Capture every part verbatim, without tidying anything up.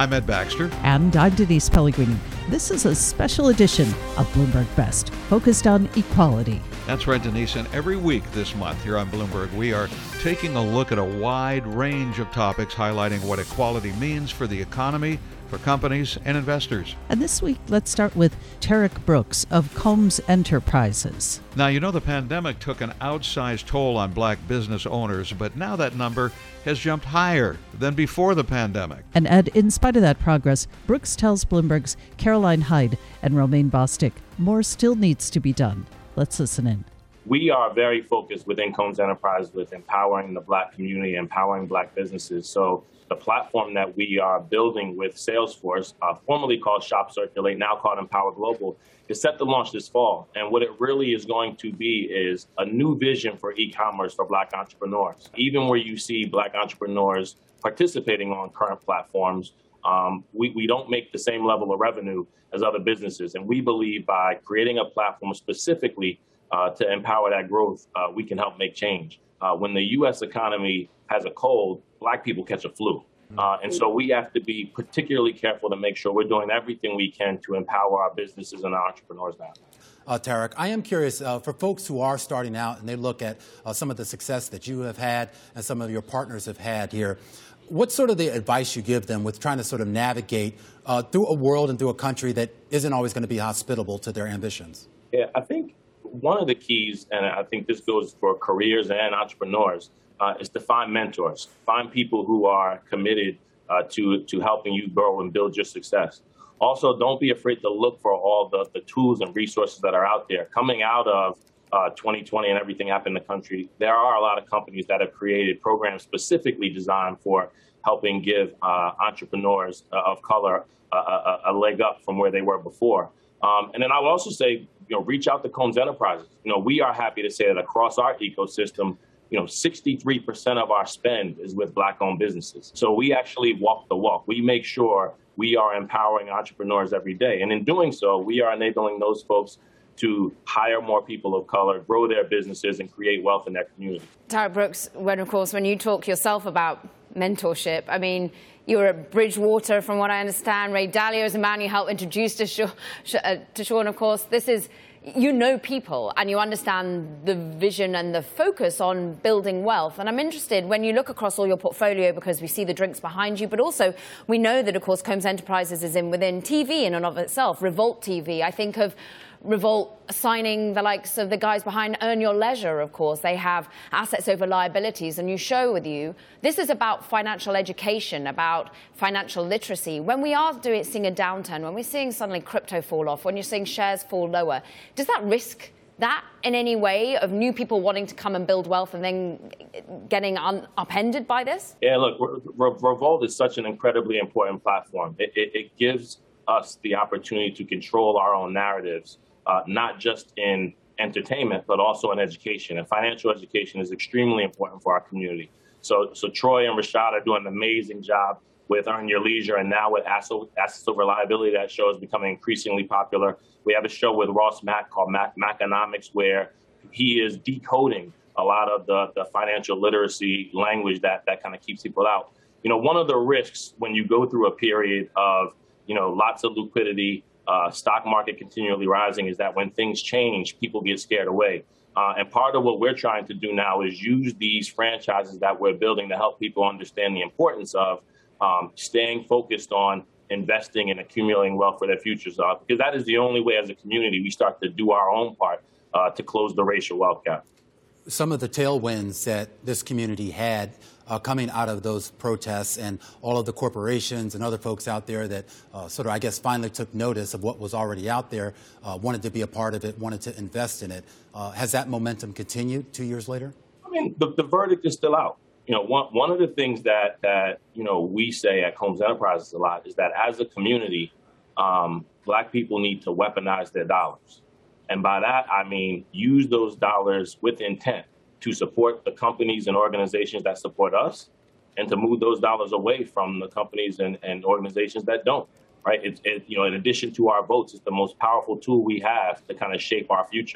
I'm Ed Baxter. And I'm Denise Pellegrini. This is a special edition of Bloomberg Best, focused on equality. That's right, Denise. And every week this month here on Bloomberg, we are taking a look at a wide range of topics highlighting what equality means for the economy, for companies and investors. And this week, let's start with Tarek Brooks of Combs Enterprises. Now, you know the pandemic took an outsized toll on black business owners, but now that number has jumped higher than before the pandemic. And Ed, in spite of that progress, Brooks tells Bloomberg's Caroline Hyde and Romaine Bostick more still needs to be done. Let's listen in. We are very focused within Combs Enterprise with empowering the black community, empowering black businesses. So the platform that we are building with Salesforce, uh, formerly called Shop Circulate, now called Empower Global, is set to launch this fall. And what it really is going to be is a new vision for e-commerce for black entrepreneurs. Even where you see black entrepreneurs participating on current platforms, um, we, we don't make the same level of revenue as other businesses. And we believe by creating a platform specifically uh, to empower that growth, uh, we can help make change. Uh, when the U S economy has a cold, black people catch a flu. Uh, and so we have to be particularly careful to make sure we're doing everything we can to empower our businesses and our entrepreneurs now. Uh, Tarek, I am curious, uh, for folks who are starting out and they look at uh, some of the success that you have had and some of your partners have had here, what's sort of the advice you give them with trying to sort of navigate uh, through a world and through a country that isn't always going to be hospitable to their ambitions? Yeah, I think one of the keys, and I think this goes for careers and entrepreneurs, uh, is to find mentors, find people who are committed uh, to, to helping you grow and build your success. Also, don't be afraid to look for all the, the tools and resources that are out there. Coming out of uh, twenty twenty and everything happened in the country, there are a lot of companies that have created programs specifically designed for helping give uh, entrepreneurs uh, of color a, a, a leg up from where they were before. Um, and then I would also say, you know, reach out to Combs Enterprises. You know, we are happy to say that across our ecosystem, you know, sixty-three percent of our spend is with black-owned businesses. So we actually walk the walk. We make sure we are empowering entrepreneurs every day. And in doing so, we are enabling those folks to hire more people of color, grow their businesses, and create wealth in their community. Tarek Brooks, when, of course, when you talk yourself about mentorship, I mean, you were at Bridgewater, from what I understand. Ray Dalio is a man you helped introduce to Sean, uh, to Sean, of course. This is, you know people, and you understand the vision and the focus on building wealth. And I'm interested, when you look across all your portfolio, because we see the drinks behind you, but also we know that, of course, Combs Enterprises is in within T V in and of itself, Revolt T V. I think of Revolt signing the likes of the guys behind Earn Your Leisure, of course. They have assets over liabilities, and you show with you, this is about financial education, about financial literacy. When we are doing, seeing a downturn, when we're seeing suddenly crypto fall off, when you're seeing shares fall lower, does that risk that in any way of new people wanting to come and build wealth and then getting un- upended by this? Yeah, look, Re- Re- Revolt is such an incredibly important platform. It, it, it gives us the opportunity to control our own narratives. Uh, not just in entertainment, but also in education. And financial education is extremely important for our community. So, so Troy and Rashad are doing an amazing job with Earn Your Leisure, and now with Assets Over Liability. That show is becoming increasingly popular. We have a show with Ross Mack called Mac- Maconomics, where he is decoding a lot of the, the financial literacy language that, that kind of keeps people out. You know, one of the risks when you go through a period of, you know, lots of liquidity, Uh, stock market continually rising, is that when things change, people get scared away. Uh, and part of what we're trying to do now is use these franchises that we're building to help people understand the importance of um, staying focused on investing and accumulating wealth for their futures. Uh, because that is the only way as a community we start to do our own part uh, to close the racial wealth gap. Some of the tailwinds that this community had uh, coming out of those protests, and all of the corporations and other folks out there that uh, sort of, I guess, finally took notice of what was already out there, uh, wanted to be a part of it, wanted to invest in it. Uh, has that momentum continued two years later? I mean, the, the verdict is still out. You know, one, one of the things that, that, you know, we say at Combs Enterprises a lot is that as a community, um, black people need to weaponize their dollars. And by that, I mean, use those dollars with intent to support the companies and organizations that support us, and to move those dollars away from the companies and, and organizations that don't, right? It's, it, you know, in addition to our votes, it's the most powerful tool we have to kind of shape our future.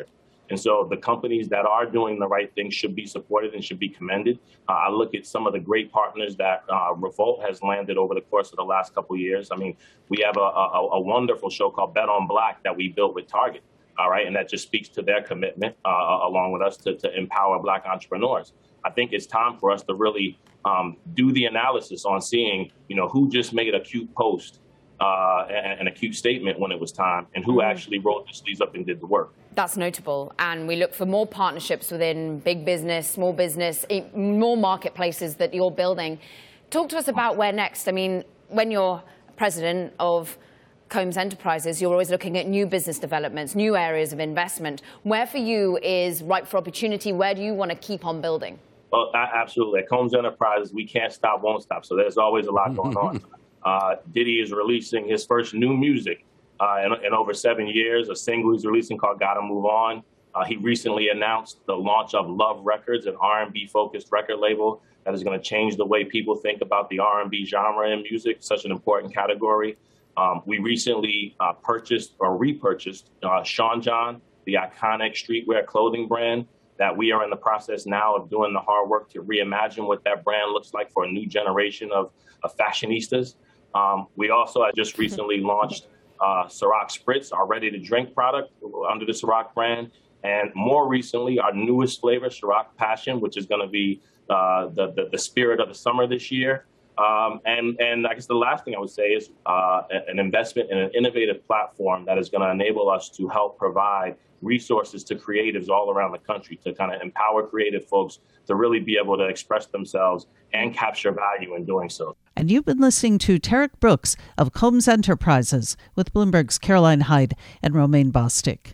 And so the companies that are doing the right thing should be supported and should be commended. Uh, I look at some of the great partners that uh, Revolt has landed over the course of the last couple of years. I mean, we have a, a, a wonderful show called Bet on Black that we built with Target. All right. And that just speaks to their commitment, uh, along with us, to, to empower Black entrepreneurs. I think it's time for us to really um, do the analysis on seeing, you know, who just made a cute post uh, and, and a cute statement when it was time, and who actually rolled their sleeves up and did the work. That's notable. And we look for more partnerships within big business, small business, more marketplaces that you're building. Talk to us about where next. I mean, when you're president of Combs Enterprises, you're always looking at new business developments, new areas of investment. Where for you is ripe for opportunity? Where do you want to keep on building? Well, absolutely. At Combs Enterprises, we can't stop, won't stop. So there's always a lot going on. Uh, Diddy is releasing his first new music uh, in, in over seven years, a single he's releasing called Gotta Move On. Uh, he recently announced the launch of Love Records, an R and B-focused record label that is going to change the way people think about the R and B genre in music, such an important category. Um, we recently uh, purchased or repurchased uh, Sean John, the iconic streetwear clothing brand, that we are in the process now of doing the hard work to reimagine what that brand looks like for a new generation of, of fashionistas. Um, we also have just recently launched uh, Ciroc Spritz, our ready-to-drink product under the Ciroc brand. And more recently, our newest flavor, Ciroc Passion, which is going to be uh, the, the, the spirit of the summer this year. Um, and, and I guess the last thing I would say is uh, an investment in an innovative platform that is going to enable us to help provide resources to creatives all around the country to kind of empower creative folks to really be able to express themselves and capture value in doing so. And you've been listening to Tarek Brooks of Combs Enterprises with Bloomberg's Caroline Hyde and Romaine Bostick.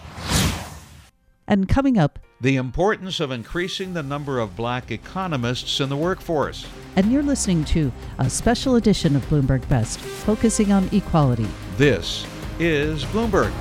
And coming up, the importance of increasing the number of Black economists in the workforce. And you're listening to a special edition of Bloomberg Best, focusing on equality. This is Bloomberg.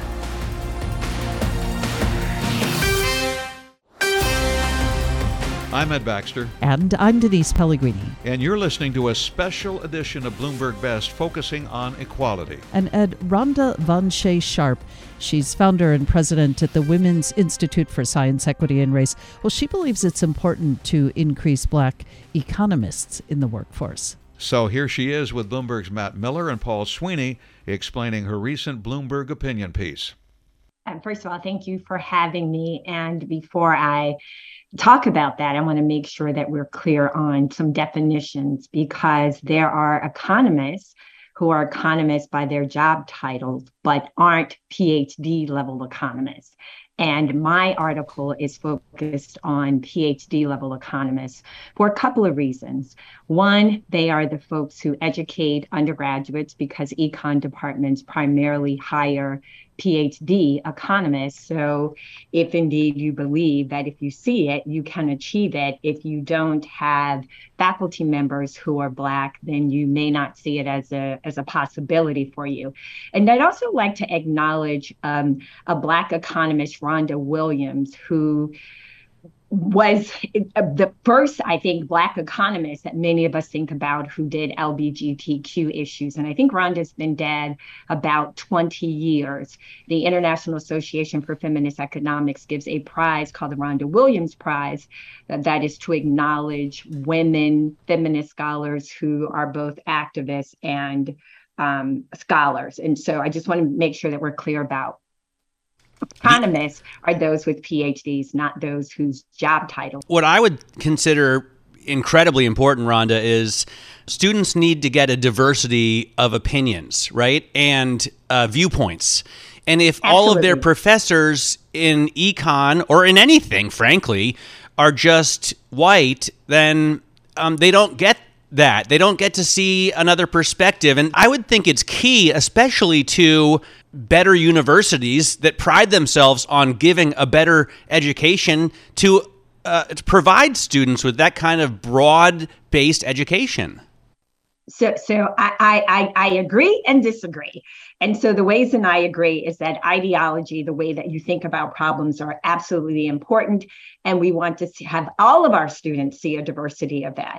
I'm Ed Baxter. And I'm Denise Pellegrini. And you're listening to a special edition of Bloomberg Best focusing on equality. And Ed, Rhonda Von Shea Sharp, she's founder and president at the Women's Institute for Science, Equity, and Race. Well, she believes it's important to increase Black economists in the workforce. So here she is with Bloomberg's Matt Miller and Paul Sweeney explaining her recent Bloomberg opinion piece. And first of all, thank you for having me. And before I talk about that, I want to make sure that we're clear on some definitions, because there are economists who are economists by their job titles, but aren't P H D level economists. And my article is focused on P H D level economists for a couple of reasons. One, they are the folks who educate undergraduates, because econ departments primarily hire P H D economists. So if indeed you believe that if you see it, you can achieve it, if you don't have faculty members who are Black, then you may not see it as a as a possibility for you. And I'd also like to acknowledge um, a Black economist, Rhonda Williams, who was the first, I think, Black economist that many of us think about who did L G B T Q issues. And I think Rhonda's been dead about twenty years. The International Association for Feminist Economics gives a prize called the Rhonda Williams Prize that is to acknowledge women feminist scholars who are both activists and um, scholars. And so I just want to make sure that we're clear about economists are those with P H Ds, not those whose job title. What I would consider incredibly important, Rhonda, is students need to get a diversity of opinions, right? And uh, viewpoints. And if Absolutely. all of their professors in econ or in anything, frankly, are just white, then um, they don't get that. They don't get to see another perspective. And I would think it's key, especially to better universities that pride themselves on giving a better education, to, uh, to provide students with that kind of broad-based education. So, so I, I, I agree and disagree. And so the ways that I agree is that ideology, the way that you think about problems, are absolutely important. And we want to see, have all of our students see a diversity of that.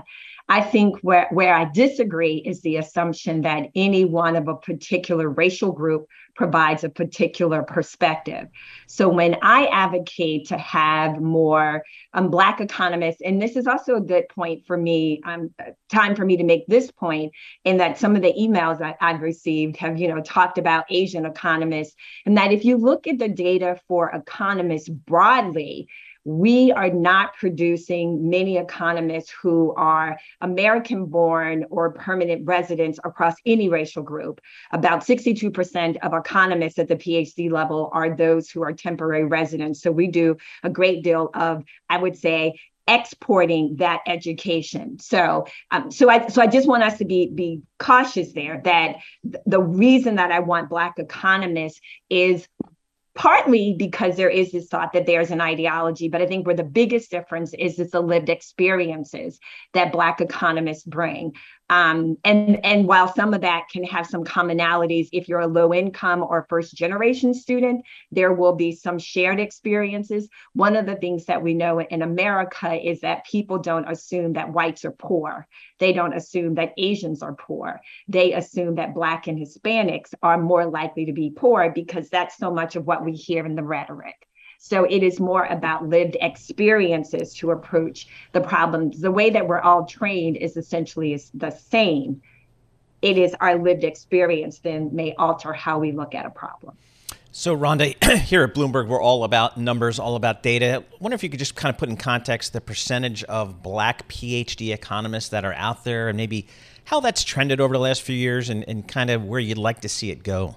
I think where, where I disagree is the assumption that any one of a particular racial group provides a particular perspective. So when I advocate to have more um, Black economists, and this is also a good point for me, um, time for me to make this point, in that some of the emails that I've received have, you know, talked about Asian economists, and that if you look at the data for economists broadly, we are not producing many economists who are American-born or permanent residents across any racial group. About sixty-two percent of economists at the PhD level are those who are temporary residents. So we do a great deal of, I would say, exporting that education. So, um, so I, so I just want us to be be cautious there. That th- the reason that I want Black economists is partly because there is this thought that there's an ideology, but I think where the biggest difference is is the lived experiences that Black economists bring. Um, and, and while some of that can have some commonalities, if you're a low income or first generation student, there will be some shared experiences. One of the things that we know in America is that people don't assume that whites are poor. They don't assume that Asians are poor. They assume that Black and Hispanics are more likely to be poor because that's so much of what we hear in the rhetoric. So it is more about lived experiences to approach the problems. The way that we're all trained is essentially is the same. It is our lived experience then may alter how we look at a problem. So Rhonda, here at Bloomberg, we're all about numbers, all about data. I wonder if you could just kind of put in context the percentage of Black PhD economists that are out there and maybe how that's trended over the last few years and, and kind of where you'd like to see it go.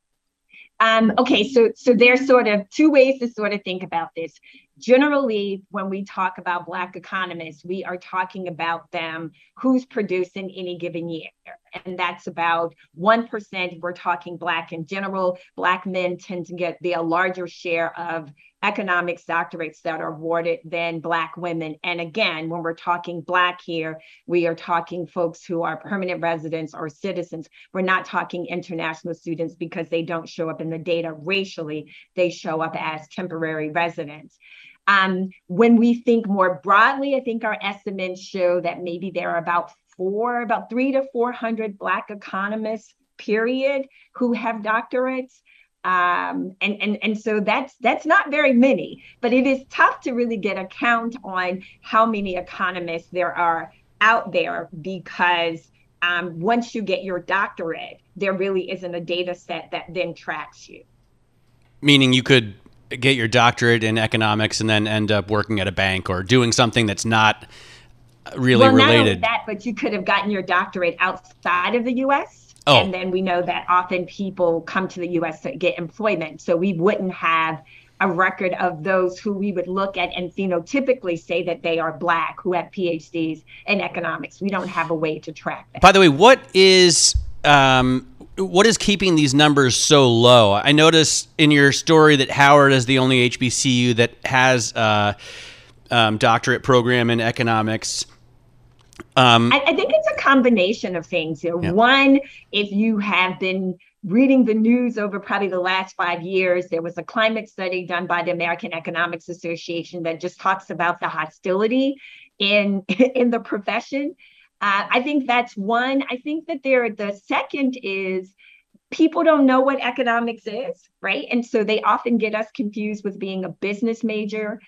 Um, okay, so so there's sort of two ways to sort of think about this. Generally, when we talk about Black economists, we are talking about them who's produced in any given year. And that's about one percent. We're talking Black in general. Black men tend to get be a larger share of economics doctorates that are awarded than Black women. And again, when we're talking Black here, we are talking folks who are permanent residents or citizens. We're not talking international students because they don't show up in the data racially. They show up as temporary residents. Um, when we think more broadly, I think our estimates show that maybe there are about four, about three to four hundred Black economists, period, who have doctorates. Um, and, and, and so that's that's not very many, but it is tough to really get a count on how many economists there are out there because um, once you get your doctorate, there really isn't a data set that then tracks you. Meaning you could get your doctorate in economics and then end up working at a bank or doing something that's not really well, related. Not only that, but you could have gotten your doctorate outside of the U S Oh. And then we know that often people come to the U S to get employment. So we wouldn't have a record of those who we would look at and phenotypically say that they are Black who have PhDs in economics. We don't have a way to track that. By the way, what is um, what is keeping these numbers so low? I noticed in your story that Howard is the only H B C U that has a um, doctorate program in economics. Um, I, I think it's a combination of things. You know, yeah. One, if you have been reading the news over probably the last five years, there was a climate study done by the American Economics Association that just talks about the hostility in in the profession. Uh, I think that's one. I think that there. The second is people don't know what economics is, right? And so they often get us confused with being a business major.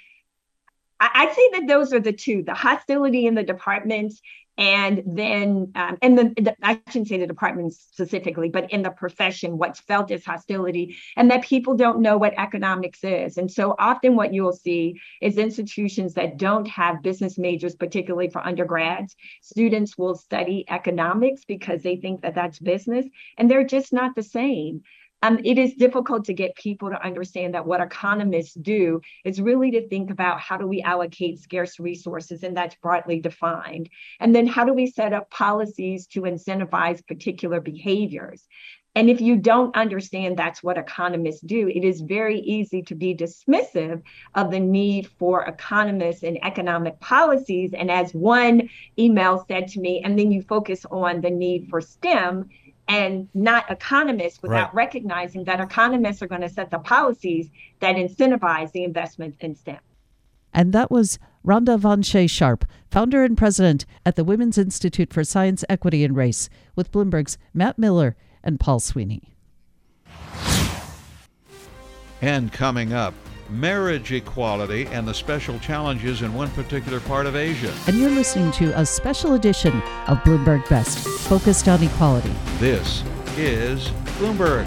I'd say that those are the two, the hostility in the departments and then, um, and the, the, I shouldn't say the departments specifically, but in the profession, what's felt as hostility and that people don't know what economics is. And so often what you'll see is institutions that don't have business majors, particularly for undergrads, students will study economics because they think that that's business and they're just not the same. Um, it is difficult to get people to understand that what economists do is really to think about how do we allocate scarce resources, and that's broadly defined. And then how do we set up policies to incentivize particular behaviors? And if you don't understand that's what economists do, it is very easy to be dismissive of the need for economists and economic policies. And as one email said to me, and then you focus on the need for STEM, and not economists without right. recognizing that economists are going to set the policies that incentivize the investment in STEM. And that was Rhonda Von Shea Sharp, founder and president at the Women's Institute for Science, Equity, and Race, with Bloomberg's Matt Miller and Paul Sweeney. And coming up, marriage equality and the special challenges in one particular part of Asia. And you're listening to a special edition of Bloomberg Best, focused on equality. This is Bloomberg.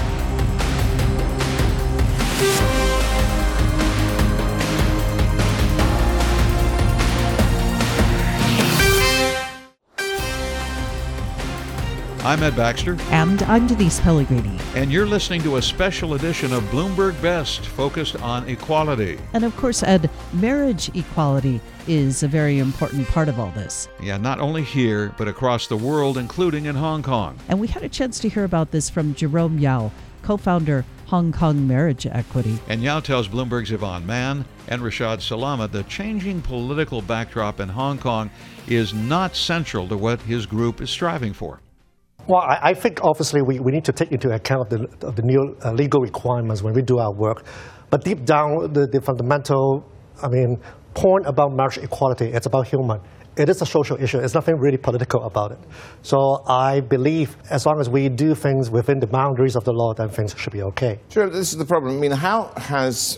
I'm Ed Baxter. And I'm Denise Pellegrini. And you're listening to a special edition of Bloomberg Best, focused on equality. And of course, Ed, marriage equality is a very important part of all this. Yeah, not only here, but across the world, including in Hong Kong. And we had a chance to hear about this from Jerome Yao, co-founder Hong Kong Marriage Equity. And Yao tells Bloomberg's Yvonne Mann and Rashad Salama the changing political backdrop in Hong Kong is not central to what his group is striving for. Well, I, I think obviously we, we need to take into account the, of the new uh, legal requirements when we do our work. But deep down, the, the fundamental, I mean, point about marriage equality, it's about human. It is a social issue. It's nothing really political about it. So I believe as long as we do things within the boundaries of the law, then things should be okay. Sure, this is the problem. I mean, how has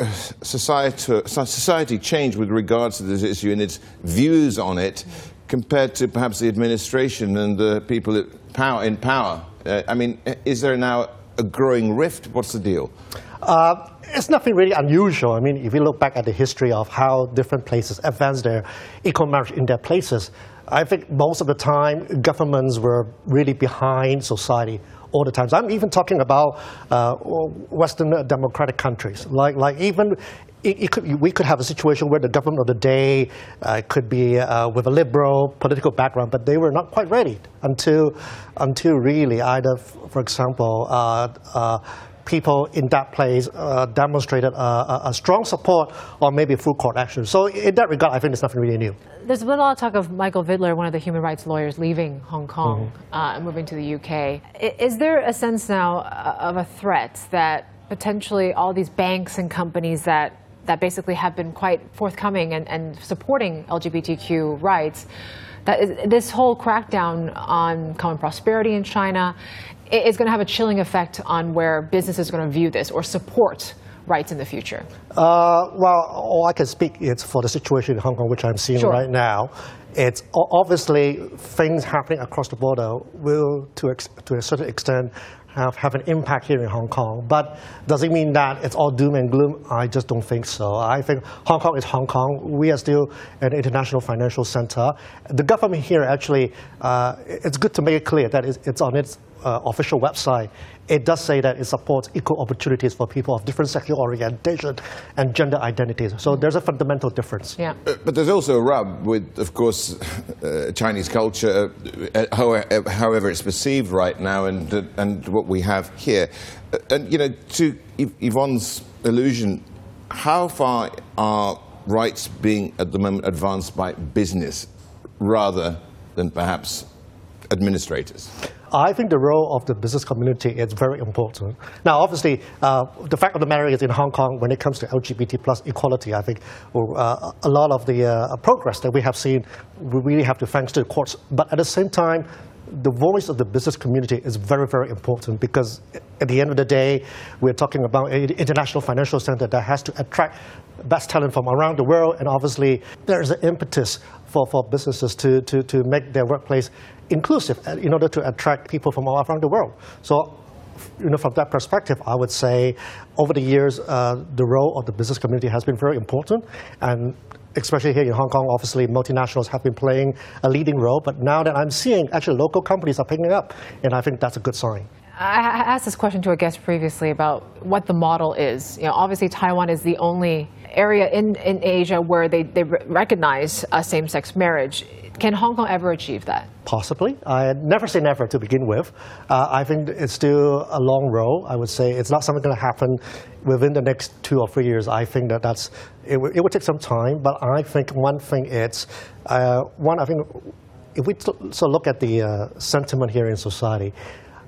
society, society changed with regards to this issue and its views on it compared to perhaps the administration and the people at power, in power? Uh, I mean, is there now a growing rift? What's the deal? Uh, it's nothing really unusual. I mean, if you look back at the history of how different places advance their equal marriage in their places, I think most of the time governments were really behind society all the time. So I'm even talking about uh, Western democratic countries. Like, like even it, it could, we could have a situation where the government of the day uh, could be uh, with a liberal political background, but they were not quite ready until, until really either, for example, uh, uh, people in that place uh, demonstrated a, a, a strong support or maybe full court action. So in that regard, I think there's nothing really new. There's been a lot of talk of Michael Vidler, one of the human rights lawyers, leaving Hong Kong mm-hmm. uh, and moving to the U K. Is there a sense now of a threat that potentially all these banks and companies that, that basically have been quite forthcoming and, and supporting L G B T Q rights, that is, this whole crackdown on common prosperity in China is going to have a chilling effect on where businesses are going to view this or support rights in the future? Uh, well, all I can speak is for the situation in Hong Kong, which I'm seeing sure. right now. It's obviously things happening across the border will, to, ex to a certain extent, have, have an impact here in Hong Kong. But does it mean that it's all doom and gloom? I just don't think so. I think Hong Kong is Hong Kong. We are still an international financial center. The government here actually, uh, it's good to make it clear that it's, it's on its uh, official website. It does say that it supports equal opportunities for people of different sexual orientation and gender identities. So there's a fundamental difference. Yeah. Uh, but there's also a rub with, of course, uh, Chinese culture, uh, however, however it's perceived right now, and uh, and what we have here. Uh, and you know, to Yvonne's allusion, how far are rights being at the moment advanced by business rather than perhaps administrators? I think the role of the business community is very important. Now, obviously, uh, the fact of the matter is in Hong Kong, when it comes to L G B T plus equality, I think uh, a lot of the uh, progress that we have seen, we really have to thanks to the courts. But at the same time, the voice of the business community is very, very important, because at the end of the day, we're talking about an international financial center that has to attract best talent from around the world, and obviously there is an impetus for, for businesses to, to, to make their workplace inclusive in order to attract people from all around the world. So, you know, from that perspective, I would say over the years, uh, the role of the business community has been very important, and especially here in Hong Kong, obviously multinationals have been playing a leading role, but now that I'm seeing actually local companies are picking up, and I think that's a good sign. I asked this question to a guest previously about what the model is. You know, obviously Taiwan is the only area in, in Asia where they, they recognize a same-sex marriage. Can Hong Kong ever achieve that? Possibly. I never say never to begin with. Uh, I think it's still a long road. I would say it's not something going to happen within the next two or three years. I think that that's, it, it would take some time, but I think one thing it's, uh, one, I think if we so look at the uh, sentiment here in society,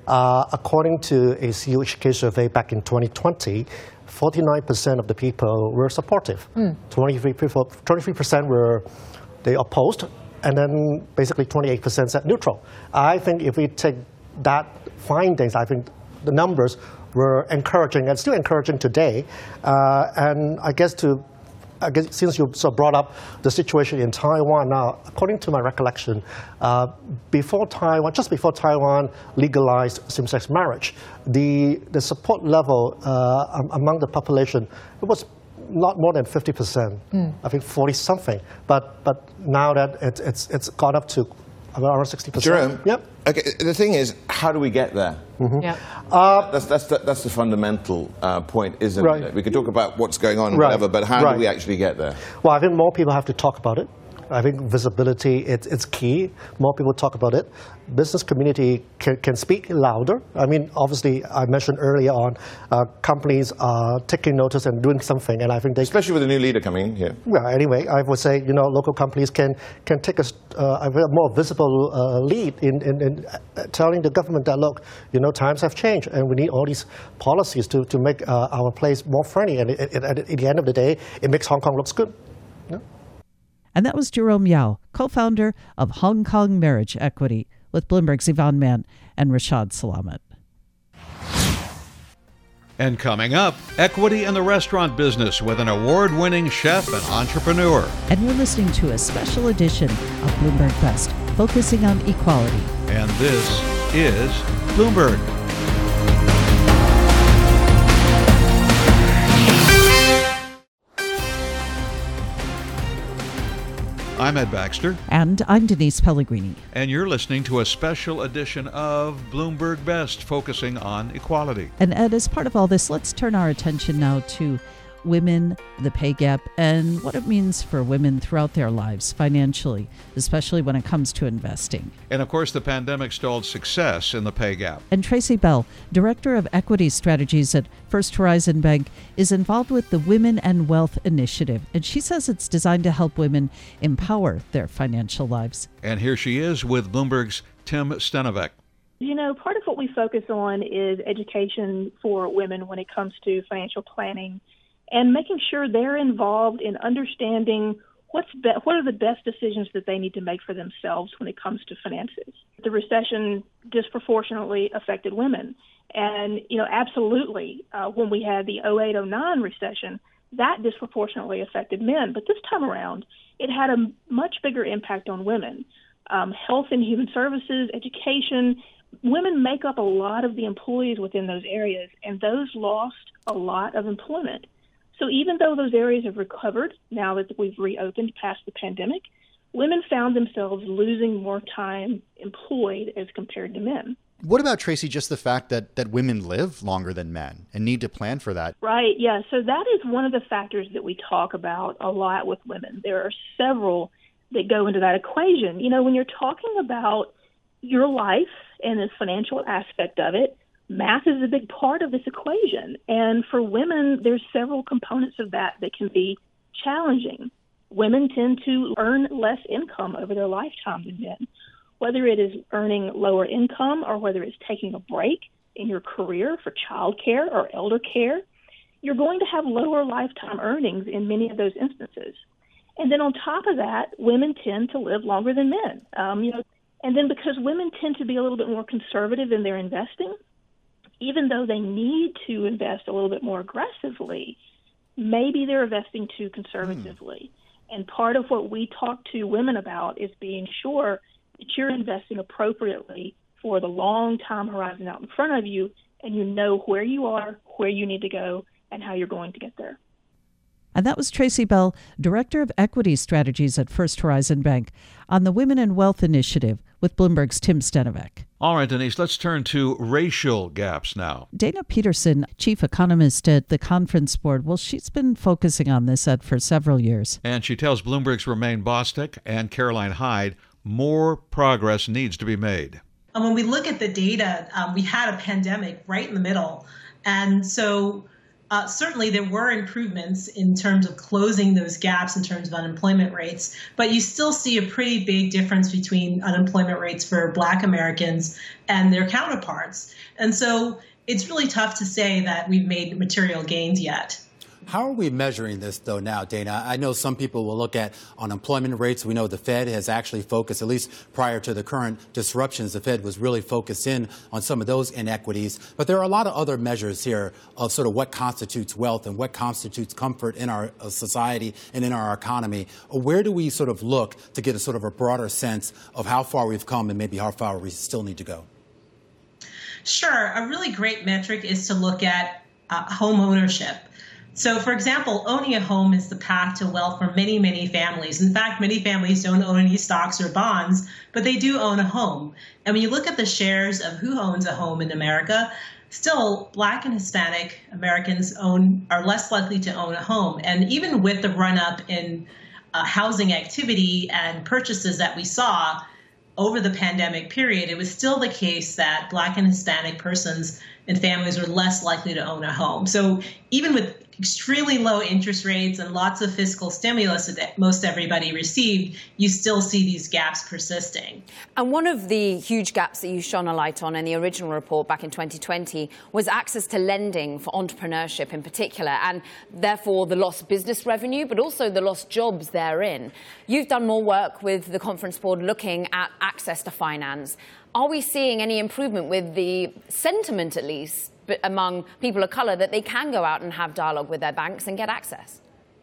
Uh, according to a C U H K survey back in twenty twenty, forty-nine percent of the people were supportive. Mm. twenty-three percent were they opposed, and then basically twenty-eight percent said neutral. I think if we take that findings, I think the numbers were encouraging and still encouraging today. Uh, and I guess to I guess since you sort of brought up the situation in Taiwan now, according to my recollection, uh, before Taiwan, just before Taiwan legalized same-sex marriage, the the support level uh, among the population, it was not more than fifty percent. Mm. I think forty something. But but now that it, it's it's gone up to around sixty percent. Jerome. Yep. Okay. The thing is, how do we get there? Mm-hmm. Yeah. Uh, that's that's the, that's the fundamental uh, point, isn't right. it? We can talk about what's going on, and right. whatever, but how right. do we actually get there? Well, I think more people have to talk about it. I think visibility, it's, it's key. More people talk about it. Business community can, can speak louder. I mean, obviously, I mentioned earlier on, uh, companies are taking notice and doing something, and I think they... Especially with a new leader coming in here. Well, anyway, I would say, you know, local companies can, can take a, uh, a more visible uh, lead in, in, in telling the government that, look, you know, times have changed, and we need all these policies to, to make uh, our place more friendly. And it, it, at the end of the day, it makes Hong Kong look good. Yeah? And that was Jerome Yao, co-founder of Hong Kong Marriage Equity, with Bloomberg's Yvonne Mann and Rashad Salamat. And coming up, equity in the restaurant business with an award-winning chef and entrepreneur. And you're listening to a special edition of Bloomberg Best, focusing on equality. And this is Bloomberg. I'm Ed Baxter. And I'm Denise Pellegrini. And you're listening to a special edition of Bloomberg Best, focusing on equality. And Ed, as part of all this, let's turn our attention now to women, the pay gap, and what it means for women throughout their lives financially, especially when it comes to investing. And of course, the pandemic stalled success in the pay gap. And Tracy Bell, Director of Equity Strategies at First Horizon Bank, is involved with the Women and Wealth Initiative. And she says it's designed to help women empower their financial lives. And here she is with Bloomberg's Tim Stenovec. You know, part of what we focus on is education for women when it comes to financial planning, and making sure they're involved in understanding what's be- what are the best decisions that they need to make for themselves when it comes to finances. The recession disproportionately affected women. And, you know, absolutely, uh, when we had the oh eight oh nine recession, that disproportionately affected men. But this time around, it had a much bigger impact on women. Um, health and human services, education, women make up a lot of the employees within those areas, and those lost a lot of employment. So even though those areas have recovered now that we've reopened past the pandemic, women found themselves losing more time employed as compared to men. What about, Tracy, just the fact that, that women live longer than men and need to plan for that? Right, yeah. So that is one of the factors that we talk about a lot with women. There are several that go into that equation. You know, when you're talking about your life and the financial aspect of it, math is a big part of this equation. And for women, there's several components of that that can be challenging. Women tend to earn less income over their lifetime than men, whether it is earning lower income or whether it's taking a break in your career for childcare or elder care. You're going to have lower lifetime earnings in many of those instances. And then on top of that, women tend to live longer than men. Um, you know, and then because women tend to be a little bit more conservative in their investing, even though they need to invest a little bit more aggressively, maybe they're investing too conservatively. Mm. And part of what we talk to women about is being sure that you're investing appropriately for the long time horizon out in front of you, and you know where you are, where you need to go, and how you're going to get there. And that was Tracy Bell, Director of Equity Strategies at First Horizon Bank, on the Women and Wealth Initiative with Bloomberg's Tim Stenovec. All right, Denise, let's turn to racial gaps now. Dana Peterson, chief economist at the Conference Board, well, she's been focusing on this Ed, for several years. And she tells Bloomberg's Romaine Bostick and Caroline Hyde more progress needs to be made. And when we look at the data, um, we had a pandemic right in the middle. And so Uh, certainly, there were improvements in terms of closing those gaps in terms of unemployment rates, but you still see a pretty big difference between unemployment rates for Black Americans and their counterparts. And so it's really tough to say that we've made material gains yet. How are we measuring this, though, now, Dana? I know some people will look at unemployment rates. We know the Fed has actually focused, at least prior to the current disruptions, the Fed was really focused in on some of those inequities. But there are a lot of other measures here of sort of what constitutes wealth and what constitutes comfort in our society and in our economy. Where do we sort of look to get a sort of a broader sense of how far we've come and maybe how far we still need to go? Sure. A really great metric is to look at uh, home ownership. So, for example, owning a home is the path to wealth for many, many families. In fact, many families don't own any stocks or bonds, but they do own a home. And when you look at the shares of who owns a home in America, still Black and Hispanic Americans own are less likely to own a home. And even with the run-up in uh, housing activity and purchases that we saw over the pandemic period, it was still the case that Black and Hispanic persons and families were less likely to own a home. So even with extremely low interest rates and lots of fiscal stimulus that most everybody received, you still see these gaps persisting. And one of the huge gaps that you shone a light on in the original report back in twenty twenty was access to lending for entrepreneurship in particular, and therefore the lost business revenue, but also the lost jobs therein. You've done more work with the Conference Board looking at access to finance. Are we seeing any improvement with the sentiment, at least, among people of color, that they can go out and have dialogue with their banks and get access?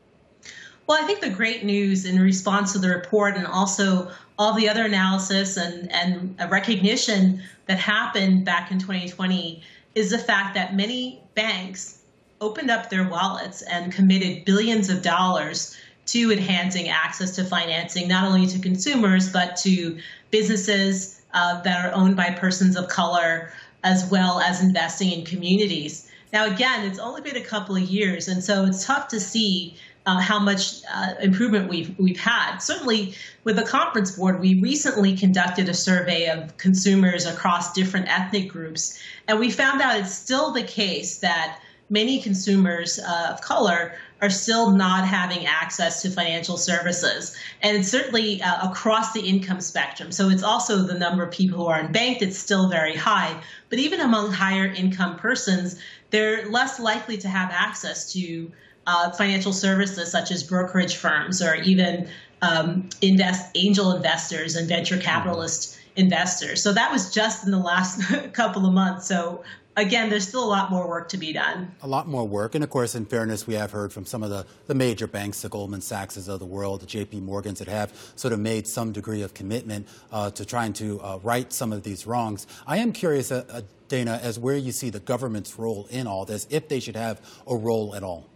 Well, I think the great news in response to the report and also all the other analysis and, and a recognition that happened back in twenty twenty is the fact that many banks opened up their wallets and committed billions of dollars to enhancing access to financing, not only to consumers, but to businesses uh, that are owned by persons of color, as well as investing in communities. Now, again, it's only been a couple of years, and so it's tough to see uh, how much uh, improvement we've we've had. Certainly, with the Conference Board, we recently conducted a survey of consumers across different ethnic groups, and we found out it's still the case that many consumers uh, of color are still not having access to financial services. And it's certainly uh, across the income spectrum. So it's also the number of people who are unbanked, it's still very high. But even among higher income persons, they're less likely to have access to uh, financial services such as brokerage firms or even um, invest angel investors and venture capitalist investors. So that was just in the last couple of months. So again, there's still a lot more work to be done. A lot more work. And of course, in fairness, we have heard from some of the, the major banks, the Goldman Sachs of the world, the J P Morgans, that have sort of made some degree of commitment uh, to trying to uh, right some of these wrongs. I am curious, uh, uh, Dana, as where you see the government's role in all this, if they should have a role at all.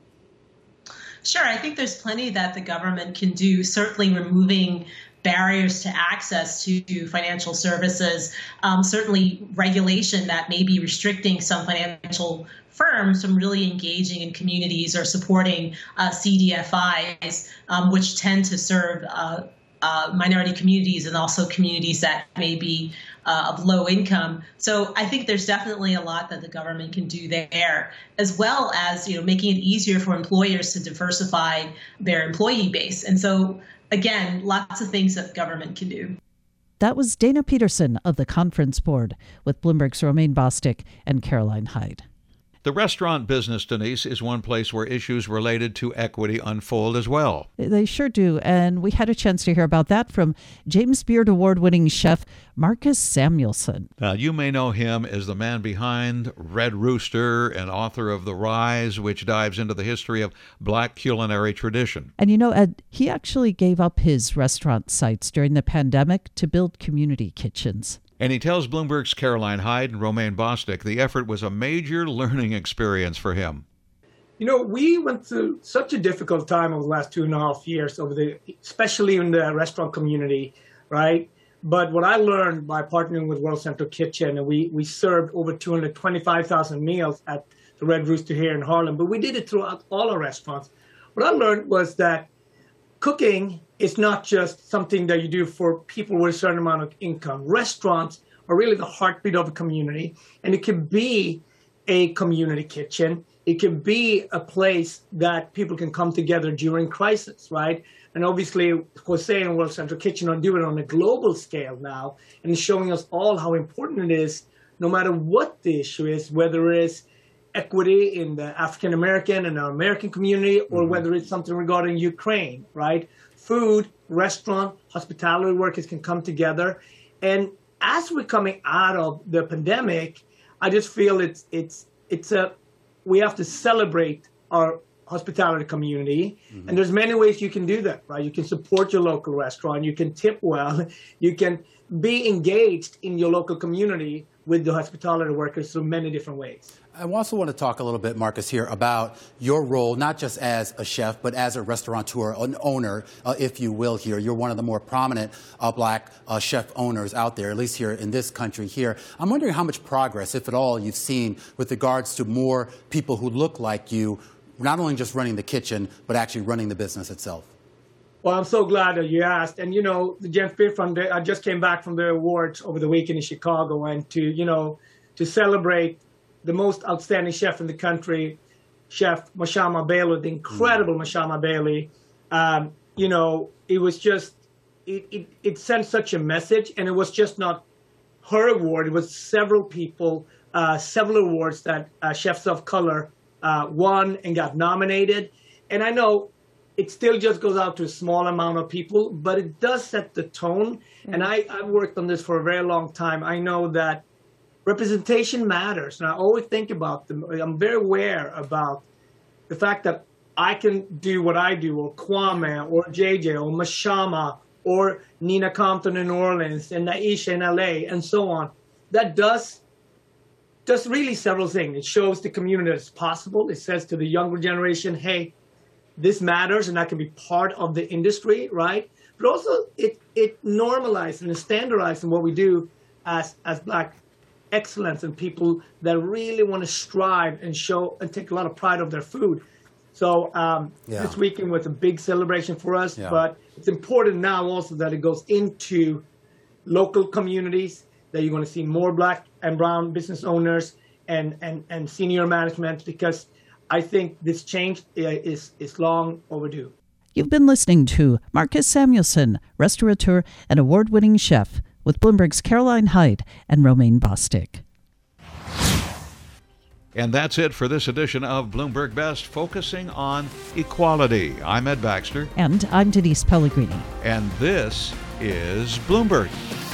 Sure. I think there's plenty that the government can do, certainly removing barriers to access to financial services, um, certainly regulation that may be restricting some financial firms from really engaging in communities or supporting uh, C D F Is, um, which tend to serve uh, uh, minority communities and also communities that may be uh, of low income. So I think there's definitely a lot that the government can do there, as well as, you know, making it easier for employers to diversify their employee base. And so again, lots of things that the government can do. That was Dana Peterson of the Conference Board with Bloomberg's Romaine Bostick and Caroline Hyde. The restaurant business, Denise, is one place where issues related to equity unfold as well. They sure do. And we had a chance to hear about that from James Beard Award-winning chef Marcus Samuelsson. Now, you may know him as the man behind Red Rooster and author of The Rise, which dives into the history of Black culinary tradition. And you know, Ed, he actually gave up his restaurant sites during the pandemic to build community kitchens. And he tells Bloomberg's Caroline Hyde and Romaine Bostick the effort was a major learning experience for him. You know, we went through such a difficult time over the last two and a half years, over the, especially in the restaurant community, right? But what I learned by partnering with World Central Kitchen, and we, we served over two hundred twenty-five thousand meals at the Red Rooster here in Harlem, but we did it throughout all our restaurants. What I learned was that cooking is not just something that you do for people with a certain amount of income. Restaurants are really the heartbeat of a community, and it can be a community kitchen. it can be a place that people can come together during crisis, right? And obviously, Jose and World Central Kitchen are doing it on a global scale now and showing us all how important it is, no matter what the issue is, whether it's equity in the African American and our American community, or mm-hmm. whether it's something regarding Ukraine, right? Food, restaurant, hospitality workers can come together. And as we're coming out of the pandemic, I just feel it's it's it's a we have to celebrate our hospitality community. Mm-hmm. And there's many ways you can do that, right? You can support your local restaurant, you can tip well, you can be engaged in your local community with the hospitality workers through many different ways. I also want to talk a little bit, Marcus, here about your role, not just as a chef, but as a restaurateur, an owner, uh, if you will, here. You're one of the more prominent uh, black uh, chef owners out there, at least here in this country here. I'm wondering how much progress, if at all, you've seen with regards to more people who look like you, not only just running the kitchen, but actually running the business itself. Well, I'm so glad that you asked. And, you know, the James Beard Foundation, I just came back from the awards over the weekend in Chicago, and to, you know, to celebrate the most outstanding chef in the country, Chef Mashama Bailey, the incredible mm. Mashama Bailey, um, you know, it was just, it, it, it sent such a message. And it was just not her award. It was several people, uh, several awards that uh, chefs of color uh, won and got nominated. And I know it still just goes out to a small amount of people, but it does set the tone. Mm-hmm. And I, I've worked on this for a very long time. I know that representation matters. And I always think about them. I'm very aware about the fact that I can do what I do, or Kwame, or J J, or Mashama, or Nina Compton in New Orleans, and Naisha in L A, and so on. That does, does really several things. It shows the community that it's possible. It says to the younger generation, hey, this matters, and I can be part of the industry, right? But also, it it normalizes and standardizes what we do as as Black excellence and people that really want to strive and show and take a lot of pride of their food. So um, yeah. this weekend was a big celebration for us, yeah. but it's important now also that it goes into local communities, that you're going to see more Black and brown business owners and and and senior management, because I think this change is, is long overdue. You've been listening to Marcus Samuelsson, restaurateur and award-winning chef, with Bloomberg's Caroline Hyde and Romaine Bostick. And that's it for this edition of Bloomberg Best, focusing on equality. I'm Ed Baxter. And I'm Denise Pellegrini. And this is Bloomberg.